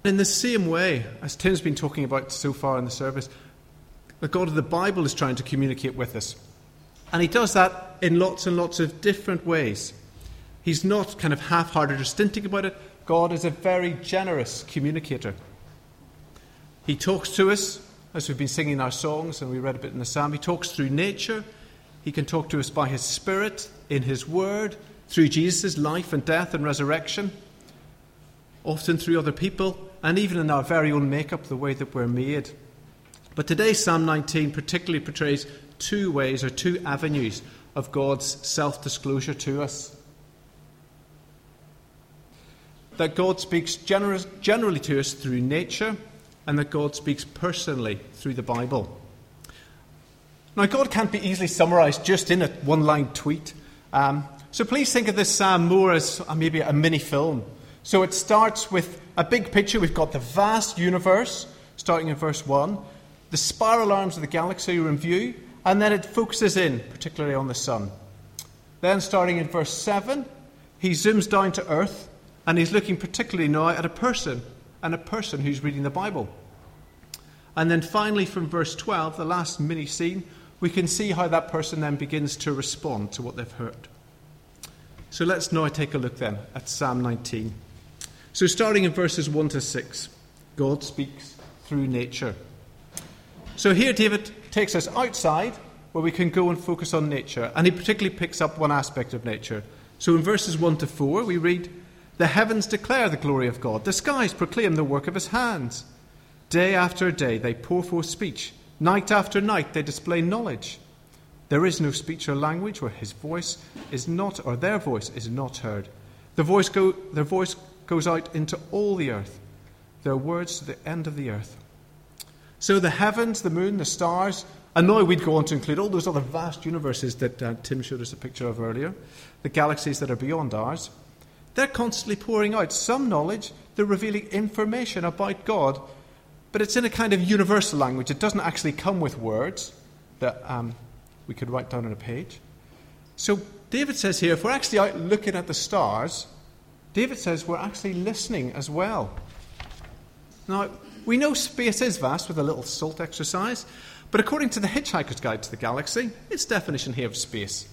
In the same way, as Tim's been talking about so far in the service, the God of the Bible is trying to communicate with us. And he does that in lots and lots of different ways. He's not kind of half-hearted or stinting about it. God is a very generous communicator. He talks to us, as we've been singing our songs, and we read a bit in the psalm. He talks through nature. He can talk to us by his Spirit, in his word, through Jesus' life and death and resurrection, often through other people, and even in our very own makeup, the way that we're made. But today, Psalm 19 particularly portrays two ways or two avenues of God's self-disclosure to us. That God speaks generally to us through nature, and that God speaks personally through the Bible. Now, God can't be easily summarised just in a one-line tweet. So please think of this psalm more as maybe a mini-film. So it starts with a big picture. We've got the vast universe, starting in verse 1. The spiral arms of the galaxy are in view, and then it focuses in, particularly on the sun. Then, starting in verse 7, he zooms down to earth, and he's looking particularly now at a person, and a person who's reading the Bible. And then finally, from verse 12, the last mini-scene, we can see how that person then begins to respond to what they've heard. So let's now take a look then at Psalm 19. So starting in verses 1 to 6, God speaks through nature. So here David takes us outside where we can go and focus on nature, and he particularly picks up one aspect of nature. So in verses 1 to 4 we read, "The heavens declare the glory of God, the skies proclaim the work of his hands. Day after day they pour forth speech, night after night they display knowledge. There is no speech or language where his voice is not, or their voice is not heard. Their voice goes out into all the earth, their words to the end of the earth." So the heavens, the moon, the stars, and now we'd go on to include all those other vast universes that Tim showed us a picture of earlier, the galaxies that are beyond ours, they're constantly pouring out some knowledge. They're revealing information about God, but it's in a kind of universal language. It doesn't actually come with words that we could write down on a page. So David says here, if we're actually out looking at the stars, David says we're actually listening as well. Now, we know space is vast with a little SALT exercise, but according to the Hitchhiker's Guide to the Galaxy, its definition here of space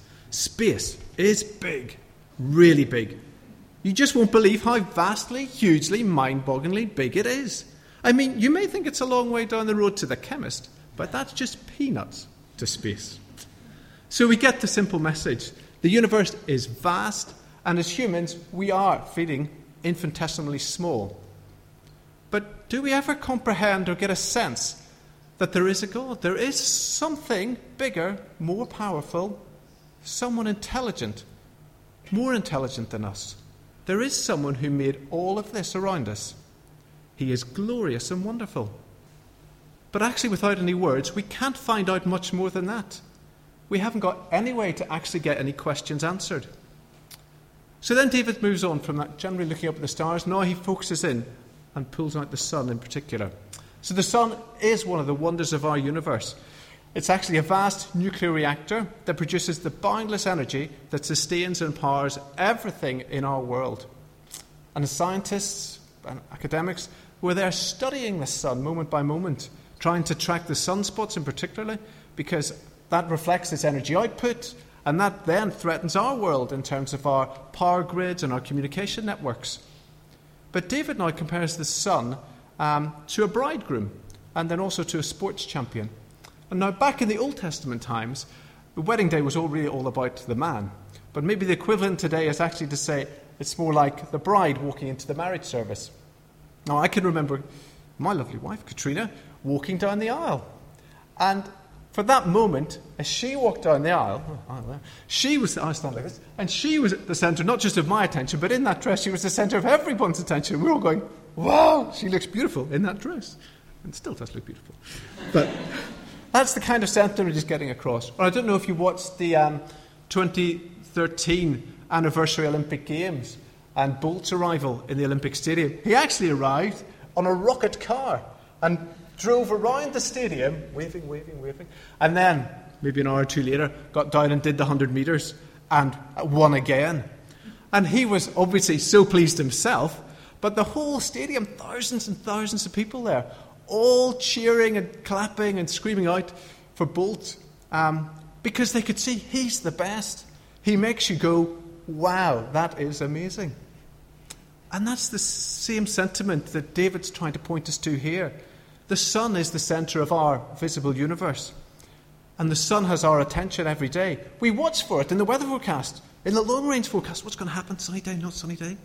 is big, really big. You just won't believe how vastly, hugely, mind-bogglingly big it is. I mean, you may think it's a long way down the road to the chemist, but that's just peanuts to space. So we get the simple message. The universe is vast, and as humans, we are feeling infinitesimally small. But do we ever comprehend or get a sense that there is a God? There is something bigger, more powerful, someone intelligent, more intelligent than us. There is someone who made all of this around us. He is glorious and wonderful. But actually, without any words, we can't find out much more than that. We haven't got any way to actually get any questions answered. So then David moves on from that, generally looking up at the stars. Now he focuses in and pulls out the sun in particular. So the sun is one of the wonders of our universe. It's actually a vast nuclear reactor that produces the boundless energy that sustains and powers everything in our world. And the scientists and academics were there studying the sun moment by moment, trying to track the sunspots in particular, because that reflects its energy output, and that then threatens our world in terms of our power grids and our communication networks. But David now compares the sun to a bridegroom, and then also to a sports champion. And now back in the Old Testament times, the wedding day was really all about the man. But maybe the equivalent today is actually to say it's more like the bride walking into the marriage service. Now I can remember my lovely wife, Katrina, walking down the aisle. And for that moment, as she walked down the aisle, I stand like this, and she was at the centre, not just of my attention, but in that dress, she was the centre of everyone's attention. We were all going, wow, she looks beautiful in that dress. And still does look beautiful. But that's the kind of sentiment we're just getting across. Or I don't know if you watched the 2013 anniversary Olympic Games and Bolt's arrival in the Olympic Stadium. He actually arrived on a rocket car and drove around the stadium, waving, and then, maybe an hour or two later, got down and did the 100 metres and won again. And he was obviously so pleased himself, But the whole stadium, thousands and thousands of people there, all cheering and clapping and screaming out for Bolt, because they could see he's the best. He makes you go, wow, that is amazing. And that's the same sentiment that David's trying to point us to here. The sun is the centre of our visible universe. And the sun has our attention every day. We watch for it in the weather forecast, in the long-range forecast. What's going to happen? Sunny day, not sunny day.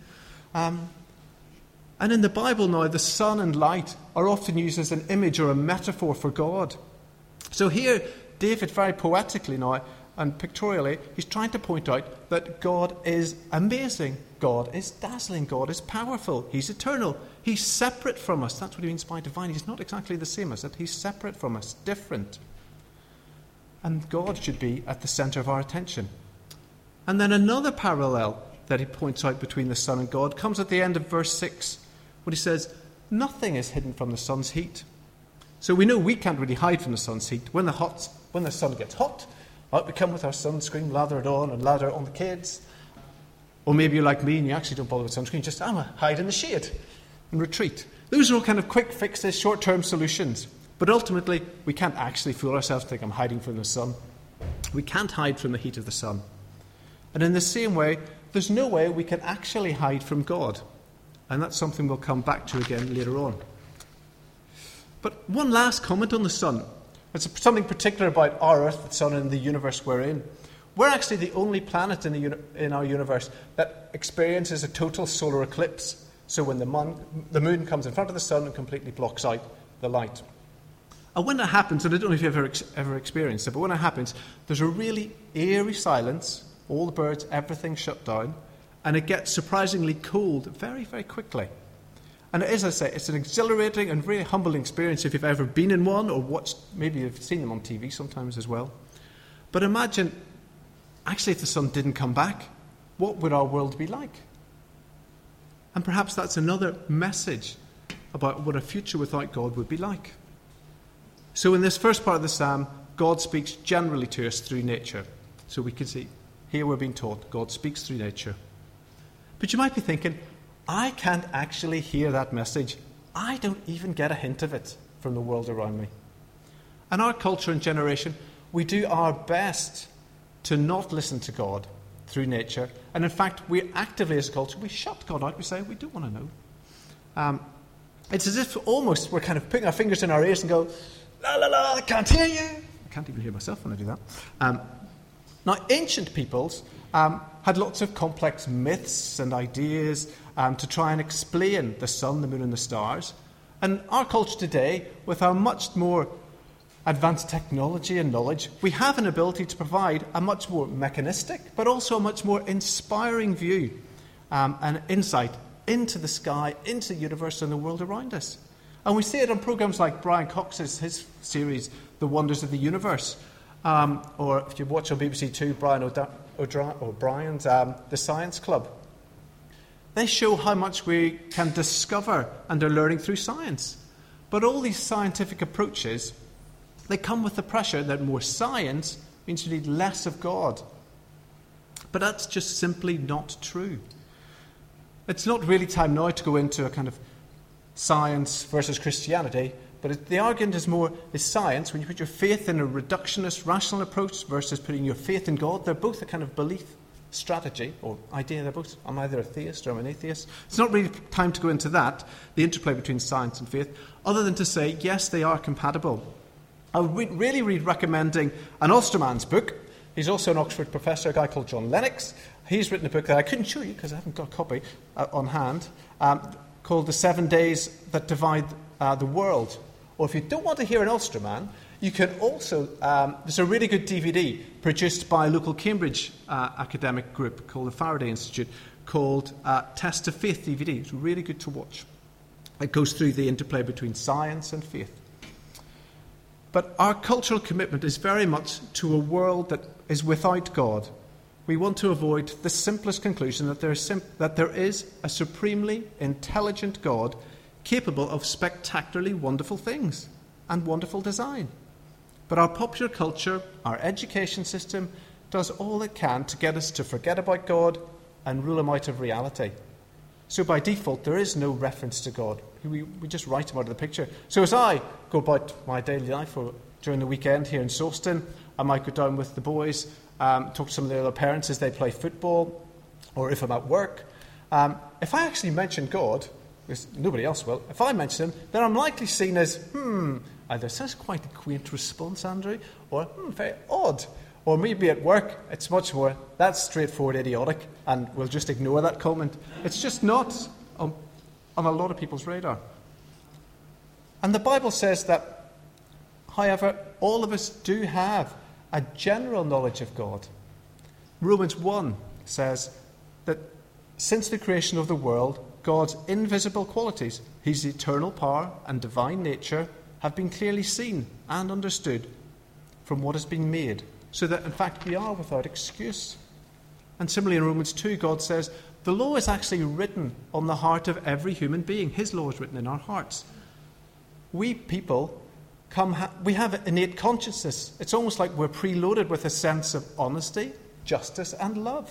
And in the Bible now, the sun and light are often used as an image or a metaphor for God. So here, David, very poetically now and pictorially, he's trying to point out that God is amazing. God is dazzling. God is powerful. He's eternal. He's separate from us. That's what he means by divine. He's not exactly the same as it. He's separate from us, different. And God should be at the centre of our attention. And then another parallel that he points out between the sun and God comes at the end of verse 6, when he says, nothing is hidden from the sun's heat. So we know we can't really hide from the sun's heat. When the sun gets hot, out we come with our sunscreen, lather it on and lather it on the kids. Or maybe you're like me and you actually don't bother with sunscreen, just hide in the shade and retreat. Those are all kind of quick fixes, short-term solutions. But ultimately, we can't actually fool ourselves to think I'm hiding from the sun. We can't hide from the heat of the sun. And in the same way, there's no way we can actually hide from God. And that's something we'll come back to again later on. But one last comment on the sun. It's something particular about our Earth, the sun, and the universe we're in. We're actually the only planet in our universe that experiences a total solar eclipse. So when the moon comes in front of the sun and completely blocks out the light. And when that happens, and I don't know if you've ever experienced it, but when it happens, there's a really eerie silence. All the birds, everything's shut down. And it gets surprisingly cold very, very quickly. And as I say, it's an exhilarating and really humbling experience if you've ever been in one or watched, maybe you've seen them on TV sometimes as well. But imagine, actually, if the sun didn't come back, what would our world be like? And perhaps that's another message about what a future without God would be like. So in this first part of the psalm, God speaks generally to us through nature. So we can see, here we're being taught, God speaks through nature. But you might be thinking, I can't actually hear that message. I don't even get a hint of it from the world around me. And our culture and generation, we do our best to not listen to God through nature. And in fact, we actively as a culture, we shut God out. We say, we don't want to know. It's as if almost we're kind of putting our fingers in our ears and go, la la la, I can't hear you. I can't even hear myself when I do that. Now, ancient peoples had lots of complex myths and ideas to try and explain the sun, the moon, and the stars. And our culture today, with our much more advanced technology and knowledge, we have an ability to provide a much more mechanistic, but also a much more inspiring view and insight into the sky, into the universe, and the world around us. And we see it on programs like Brian Cox's his series, The Wonders of the Universe. Or if you watch on BBC Two, Brian O'Brien's The Science Club. They show how much we can discover and are learning through science. But all these scientific approaches, they come with the pressure that more science means you need less of God. But that's just simply not true. It's not really time now to go into a kind of science versus Christianity, but the argument is science, when you put your faith in a reductionist, rational approach versus putting your faith in God. They're both a kind of belief strategy or idea. They're both, I'm either a theist or I'm an atheist. It's not really time to go into that, the interplay between science and faith, other than to say, yes, they are compatible. I would really recommending an Ulsterman's book. He's also an Oxford professor, a guy called John Lennox. He's written a book that I couldn't show you because I haven't got a copy on hand, called The 7 Days That Divide the World. Or if you don't want to hear an Ulsterman, you can also, there's a really good DVD produced by a local Cambridge academic group called the Faraday Institute, called Test of Faith DVD. It's really good to watch. It goes through the interplay between science and faith. But our cultural commitment is very much to a world that is without God. We want to avoid the simplest conclusion that there is a supremely intelligent God capable of spectacularly wonderful things and wonderful design. But our popular culture, our education system, does all it can to get us to forget about God and rule him out of reality. So by default, there is no reference to God. We just write him out of the picture. So as I go about my daily life or during the weekend here in Sawston, I might go down with the boys, talk to some of their other parents as they play football, or if I'm at work. If I actually mention God, because nobody else will, if I mention him, then I'm likely seen as, either that's quite a quaint response, Andrew, or very odd. Or maybe at work, it's much more, that's straightforward idiotic, and we'll just ignore that comment. It's just not on a lot of people's radar. And the Bible says that, however, all of us do have a general knowledge of God. Romans 1 says that since the creation of the world, God's invisible qualities, his eternal power and divine nature, have been clearly seen and understood from what has been made, so that, in fact, we are without excuse. And similarly in Romans 2, God says, the law is actually written on the heart of every human being. His law is written in our hearts. We people, we have innate consciousness. It's almost like we're preloaded with a sense of honesty, justice, and love.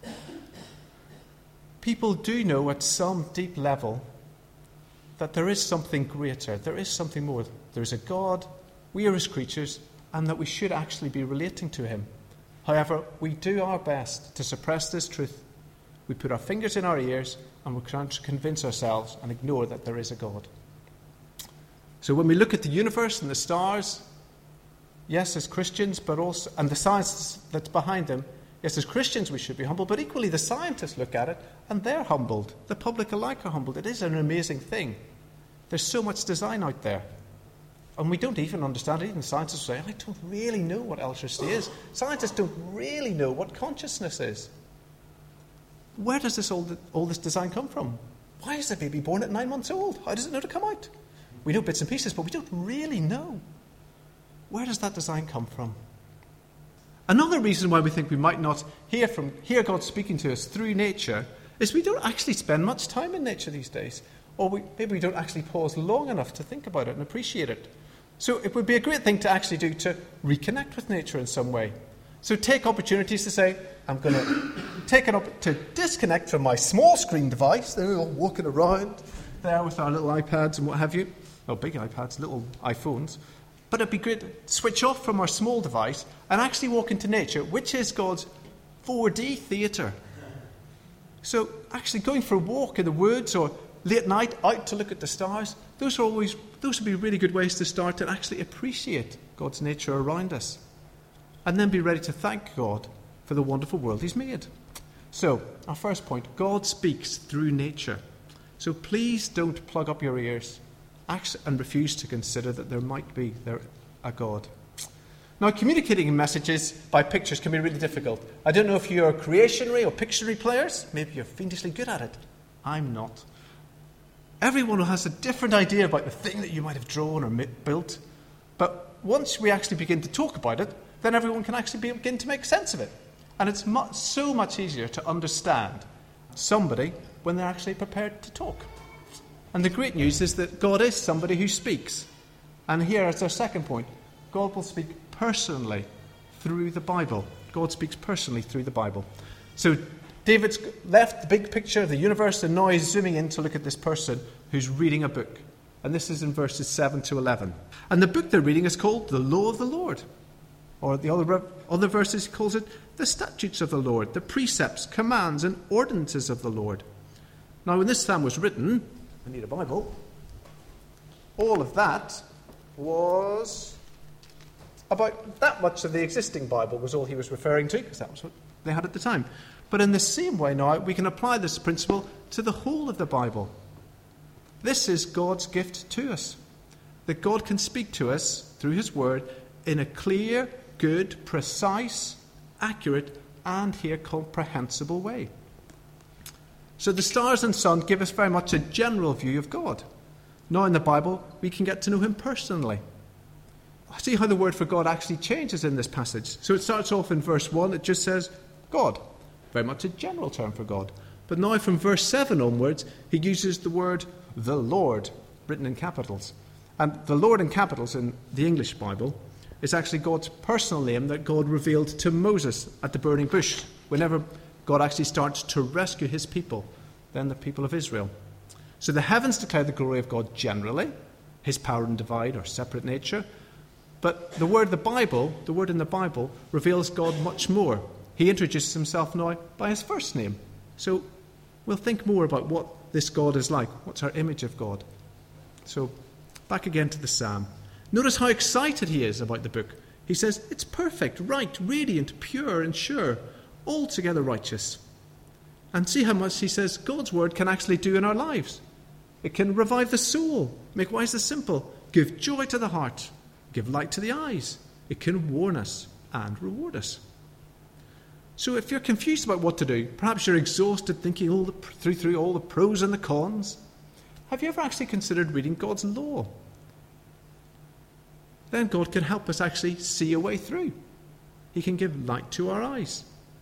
People do know at some deep level that there is something greater, there is something more. There is a God, we are his creatures, and that we should actually be relating to him. However, we do our best to suppress this truth. We put our fingers in our ears and we try to convince ourselves and ignore that there is a God. So when we look at the universe and the stars, yes, as Christians, but also, and the science that's behind them, yes, as Christians we should be humble, but equally the scientists look at it and they're humbled. The public alike are humbled. It is an amazing thing. There's so much design out there. And we don't even understand it. Even scientists say, I don't really know what electricity is. Scientists don't really know what consciousness is. Where does all this design come from? Why is the baby born at 9 months old? How does it know to come out? We know bits and pieces, but we don't really know. Where does that design come from? Another reason why we think we might not hear God speaking to us through nature is we don't actually spend much time in nature these days. Or maybe we don't actually pause long enough to think about it and appreciate it. So it would be a great thing to actually do to reconnect with nature in some way. So take opportunities to say, I'm going to take it up to disconnect from my small screen device. They're all walking around there with our little iPads and what have you. Well, big iPads, little iPhones. But it'd be great to switch off from our small device and actually walk into nature, which is God's 4D theatre. So actually going for a walk in the woods or late night out to look at the stars, those would be really good ways to start to actually appreciate God's nature around us. And then be ready to thank God for the wonderful world he's made. So, our first point, God speaks through nature. So please don't plug up your ears and refuse to consider that there might be a God. Now, communicating messages by pictures can be really difficult. I don't know if you're creationary or pictionary players. Maybe you're fiendishly good at it. I'm not. Everyone has a different idea about the thing that you might have drawn or built. But once we actually begin to talk about it, then everyone can actually begin to make sense of it. And it's so much easier to understand somebody when they're actually prepared to talk. And the great news is that God is somebody who speaks. And here is our second point. God will speak personally through the Bible. God speaks personally through the Bible. So David's left the big picture of the universe and now he's zooming in to look at this person who's reading a book. And this is in verses 7 to 11. And the book they're reading is called The Law of the Lord. Or the other verses he calls it The Statutes of the Lord, the precepts, commands and ordinances of the Lord. Now when this psalm was written, I need a Bible, all of that was about that much of the existing Bible was all he was referring to, because that was what they had at the time. But in the same way now, we can apply this principle to the whole of the Bible. This is God's gift to us, that God can speak to us through his word in a clear, good, precise, accurate, and here comprehensible way. So the stars and sun give us very much a general view of God. Now in the Bible, we can get to know him personally. See how the word for God actually changes in this passage. So it starts off in verse 1, it just says God. Very much a general term for God. But now from verse 7 onwards, he uses the word the Lord, written in capitals. And the Lord in capitals in the English Bible is actually God's personal name that God revealed to Moses at the burning bush. Whenever God actually starts to rescue his people than the people of Israel. So the heavens declare the glory of God generally, his power and divide or separate nature. But the word in the Bible, reveals God much more. He introduces himself now by his first name. So we'll think more about what this God is like. What's our image of God? So back again to the psalm. Notice how excited he is about the book. He says, it's perfect, right, radiant, pure and sure, altogether righteous. And see how much he says God's word can actually do in our lives. It can revive the soul, make wise the simple, give joy to the heart, give light to the eyes. It can warn us and reward us. So if you're confused about what to do, perhaps you're exhausted thinking through all the pros and the cons, have you ever actually considered reading God's law? Then God can help us actually see a way through. He can give light to our eyes.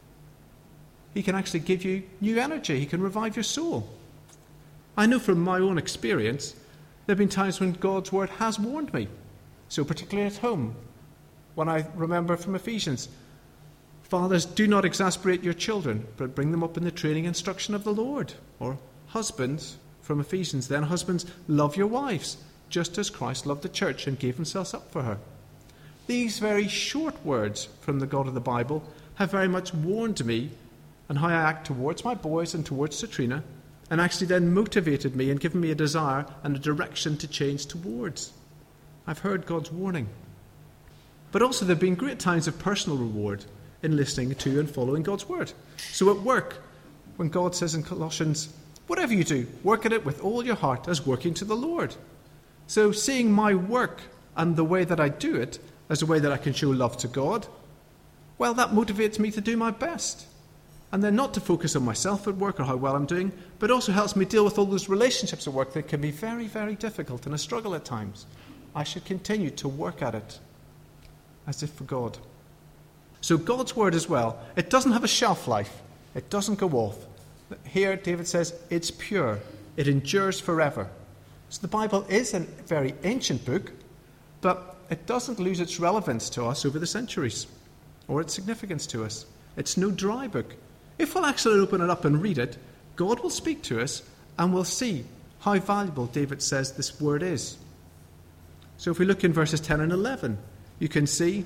He can actually give you new energy. He can revive your soul. I know from my own experience, there have been times when God's word has warned me. So particularly at home, when I remember from Ephesians, fathers, do not exasperate your children, but bring them up in the training and instruction of the Lord. Or husbands, from Ephesians, then husbands, love your wives, just as Christ loved the church and gave himself up for her. These very short words from the God of the Bible have very much warned me on how I act towards my boys and towards Satrina, and actually then motivated me and given me a desire and a direction to change towards. I've heard God's warning. But also there have been great times of personal reward in listening to and following God's word. So at work, when God says in Colossians, whatever you do, work at it with all your heart as working to the Lord. So seeing my work and the way that I do it as a way that I can show love to God, well, that motivates me to do my best. And then not to focus on myself at work or how well I'm doing, but also helps me deal with all those relationships at work that can be very, very difficult and a struggle at times. I should continue to work at it as if for God. So God's word as well, it doesn't have a shelf life. It doesn't go off. Here David says it's pure. It endures forever. So the Bible is a very ancient book, but it doesn't lose its relevance to us over the centuries or its significance to us. It's no dry book. If we'll actually open it up and read it, God will speak to us and we'll see how valuable David says this word is. So if we look in verses 10 and 11, you can see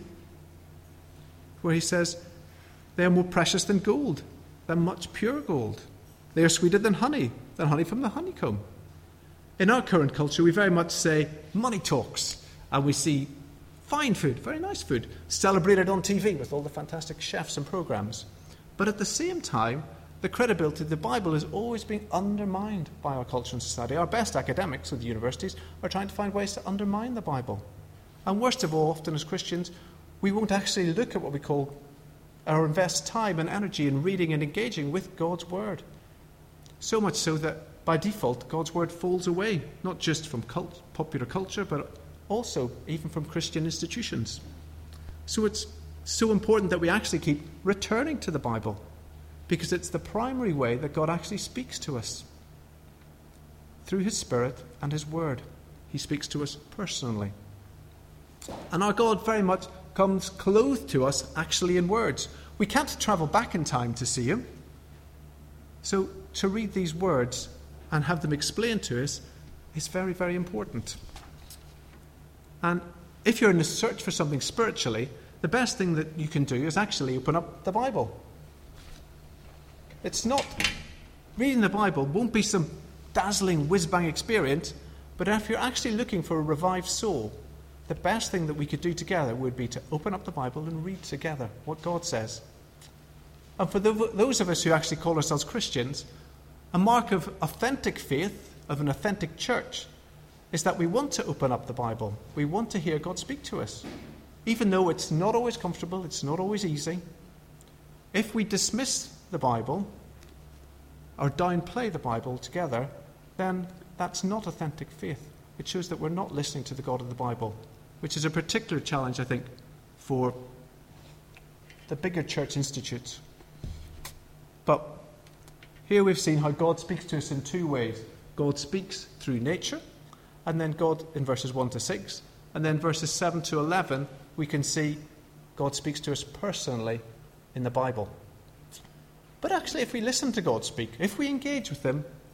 where he says, they are more precious than gold, than much pure gold. They are sweeter than honey from the honeycomb. In our current culture, we very much say money talks, and we see fine food, very nice food, celebrated on TV with all the fantastic chefs and programs. But at the same time, the credibility of the Bible is always being undermined by our culture and society. Our best academics at the universities are trying to find ways to undermine the Bible. And worst of all, often as Christians, we won't actually look at what we call or invest time and energy in reading and engaging with God's word. So much so that by default, God's word falls away, not just from popular culture, but also even from Christian institutions. So it's so important that we actually keep returning to the Bible, because it's the primary way that God actually speaks to us. Through his Spirit and his word, he speaks to us personally. And our God very much comes clothed to us actually in words. We can't travel back in time to see him. So to read these words and have them explained to us is very, very important. And if you're in a search for something spiritually, the best thing that you can do is actually open up the Bible. It's not, reading the Bible won't be some dazzling whiz-bang experience, but if you're actually looking for a revived soul, the best thing that we could do together would be to open up the Bible and read together what God says. And for those of us who actually call ourselves Christians, a mark of authentic faith, of an authentic church, is that we want to open up the Bible. We want to hear God speak to us. Even though it's not always comfortable, it's not always easy. If we dismiss the Bible or downplay the Bible together, then that's not authentic faith. It shows that we're not listening to the God of the Bible, which is a particular challenge, I think, for the bigger church institutes. But here we've seen how God speaks to us in two ways. God speaks through nature, and then God in verses 1 to 6, and then verses 7 to 11, we can see God speaks to us personally in the Bible. But actually, if we listen to God speak, if we engage with him,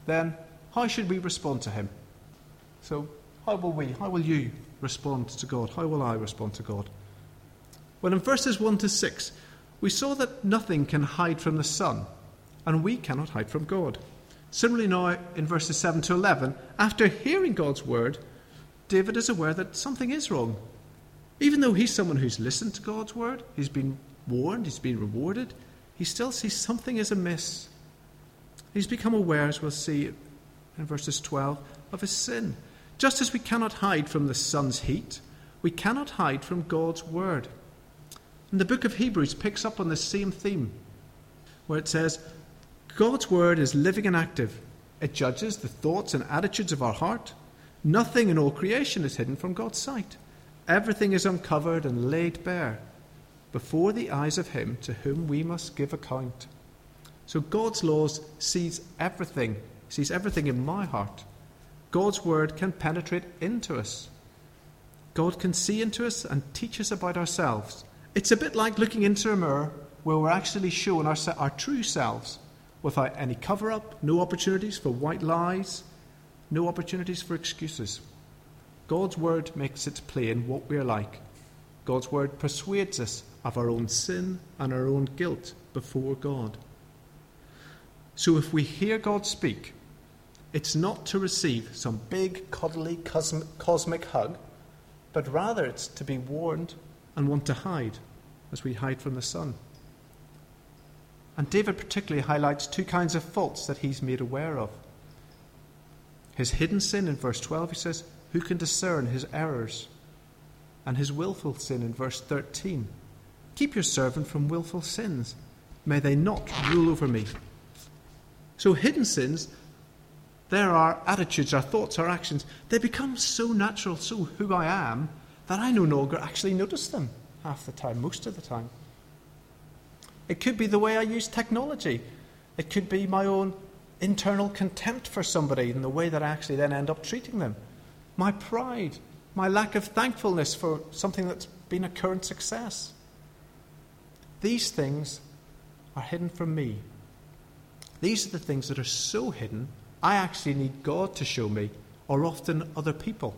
then how should we respond to him? So how will you respond to God? How will I respond to God? Well, in verses 1 to 6, we saw that nothing can hide from the Son, and we cannot hide from God. Similarly now, in verses 7 to 11, after hearing God's word, David is aware that something is wrong. Even though he's someone who's listened to God's word, he's been warned, he's been rewarded, he still sees something is amiss. He's become aware, as we'll see in verses 12, of his sin. Just as we cannot hide from the sun's heat, we cannot hide from God's word. And the book of Hebrews picks up on the same theme, where it says, God's word is living and active. It judges the thoughts and attitudes of our heart. Nothing in all creation is hidden from God's sight. Everything is uncovered and laid bare before the eyes of him to whom we must give account. So God's laws sees everything in my heart. God's word can penetrate into us. God can see into us and teach us about ourselves. It's a bit like looking into a mirror where we're actually shown our true selves without any cover-up, no opportunities for white lies, no opportunities for excuses. God's word makes it plain what we're like. God's word persuades us of our own sin and our own guilt before God. So if we hear God speak, it's not to receive some big, cuddly, cosmic hug, but rather it's to be warned and want to hide, as we hide from the sun. And David particularly highlights two kinds of faults that he's made aware of. His hidden sin in verse 12, he says, who can discern his errors? And his willful sin in verse 13. Keep your servant from willful sins. May they not rule over me. So hidden sins, there are attitudes, our thoughts, our actions. They become so natural, so who I am, that I no longer actually notice them half the time, most of the time. It could be the way I use technology. It could be my own internal contempt for somebody and the way that I actually then end up treating them. My pride, my lack of thankfulness for something that's been a current success. These things are hidden from me. These are the things that are so hidden, I actually need God to show me, or often other people.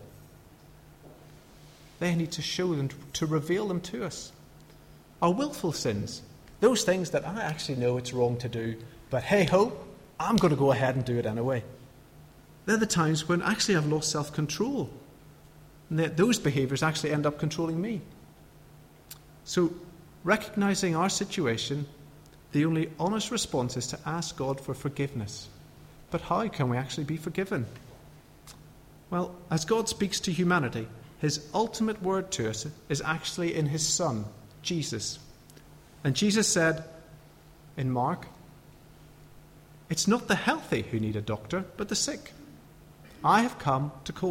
They need to show them, to reveal them to us. Our willful sins, those things that I actually know it's wrong to do, but hey-ho, I'm going to go ahead and do it anyway. They're the times when actually I've lost self-control. And those behaviours actually end up controlling me. So, recognising our situation, the only honest response is to ask God for forgiveness. But how can we actually be forgiven? Well, as God speaks to humanity, his ultimate word to us is actually in his Son, Jesus. And Jesus said in Mark, it's not the healthy who need a doctor, but the sick. I have not come to call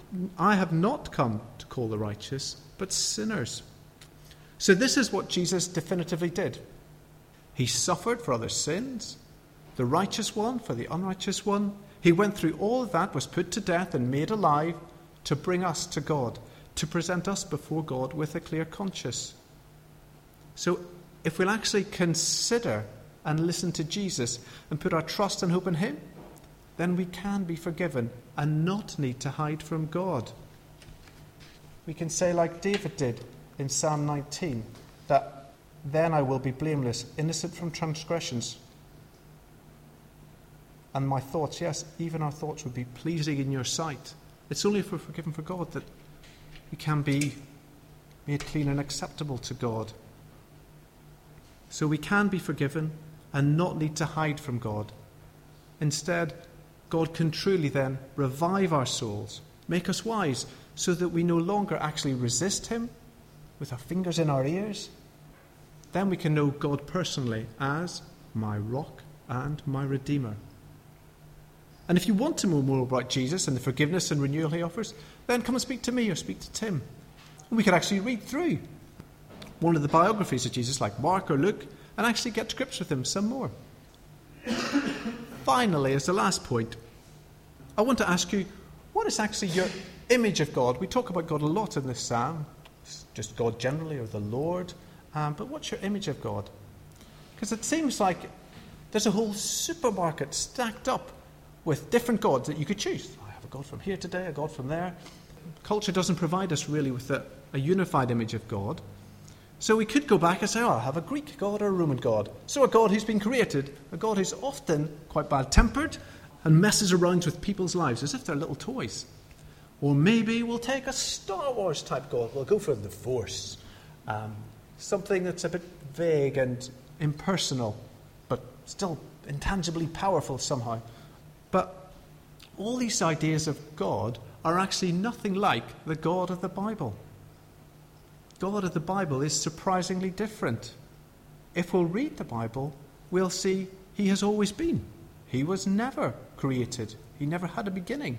the righteous, but sinners. So this is what Jesus definitively did. He suffered for others' sins, the righteous one for the unrighteous one. He went through all of that, was put to death and made alive to bring us to God, to present us before God with a clear conscience. So if we'll actually consider and listen to Jesus and put our trust and hope in him, then we can be forgiven and not need to hide from God. We can say like David did in Psalm 19, that then I will be blameless, innocent from transgressions. And my thoughts, yes, even our thoughts would be pleasing in your sight. It's only if we're forgiven for God that we can be made clean and acceptable to God. So we can be forgiven and not need to hide from God. Instead, God can truly then revive our souls, make us wise, so that we no longer actually resist him with our fingers in our ears. Then we can know God personally as my rock and my Redeemer. And if you want to know more about Jesus and the forgiveness and renewal he offers, then come and speak to me or speak to Tim. And we could actually read through one of the biographies of Jesus, like Mark or Luke, and actually get to grips with him some more. Finally, as the last point, I want to ask you, what is actually your image of God? We talk about God a lot in this psalm, just God generally, or the Lord, but what's your image of God? Because it seems like there's a whole supermarket stacked up with different gods that you could choose. I have a god from here today, a god from there. Culture doesn't provide us really with a unified image of God. So we could go back and say, I have a Greek god or a Roman god. So a god who's been created, a god who's often quite bad-tempered and messes around with people's lives as if they're little toys. Or maybe we'll take a Star Wars type god. We'll go for the Force. Something that's a bit vague and impersonal, but still intangibly powerful somehow. But all these ideas of God are actually nothing like the God of the Bible. God of the Bible is surprisingly different. If we'll read the Bible, we'll see he has always been. He was never created. He never had a beginning.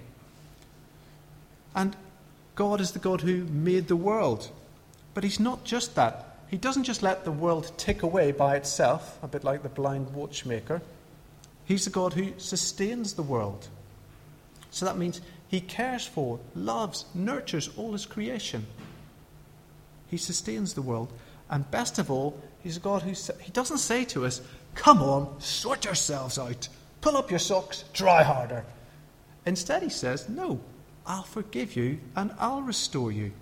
And God is the God who made the world. But he's not just that. He doesn't just let the world tick away by itself, a bit like the blind watchmaker. He's the God who sustains the world. So that means he cares for, loves, nurtures all his creation. He sustains the world. And best of all, he's a God he doesn't say to us, come on, sort yourselves out. Pull up your socks, try harder. Instead he says, no, I'll forgive you and I'll restore you.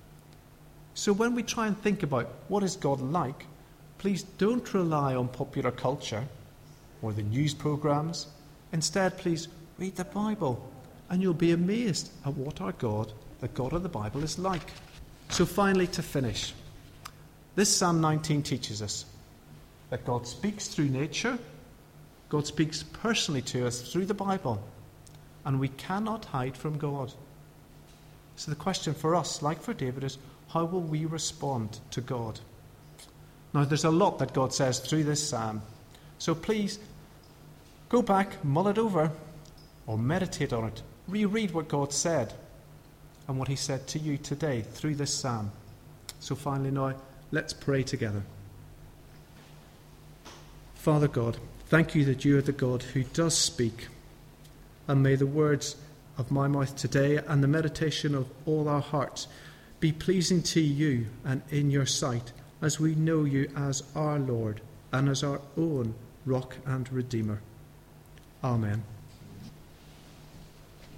So when we try and think about what is God like, please don't rely on popular culture or the news programs. Instead, please read the Bible and you'll be amazed at what our God, the God of the Bible, is like. So finally, to finish, this Psalm 19 teaches us that God speaks through nature, God speaks personally to us through the Bible, and we cannot hide from God. So the question for us, like for David, is how will we respond to God? Now, there's a lot that God says through this psalm, so please go back, mull it over, or meditate on it, reread what God said and what he said to you today through this psalm. So finally now, let's pray together. Father God, thank you that you are the God who does speak, and may the words of my mouth today and the meditation of all our hearts be pleasing to you and in your sight, as we know you as our Lord and as our own rock and Redeemer. Amen.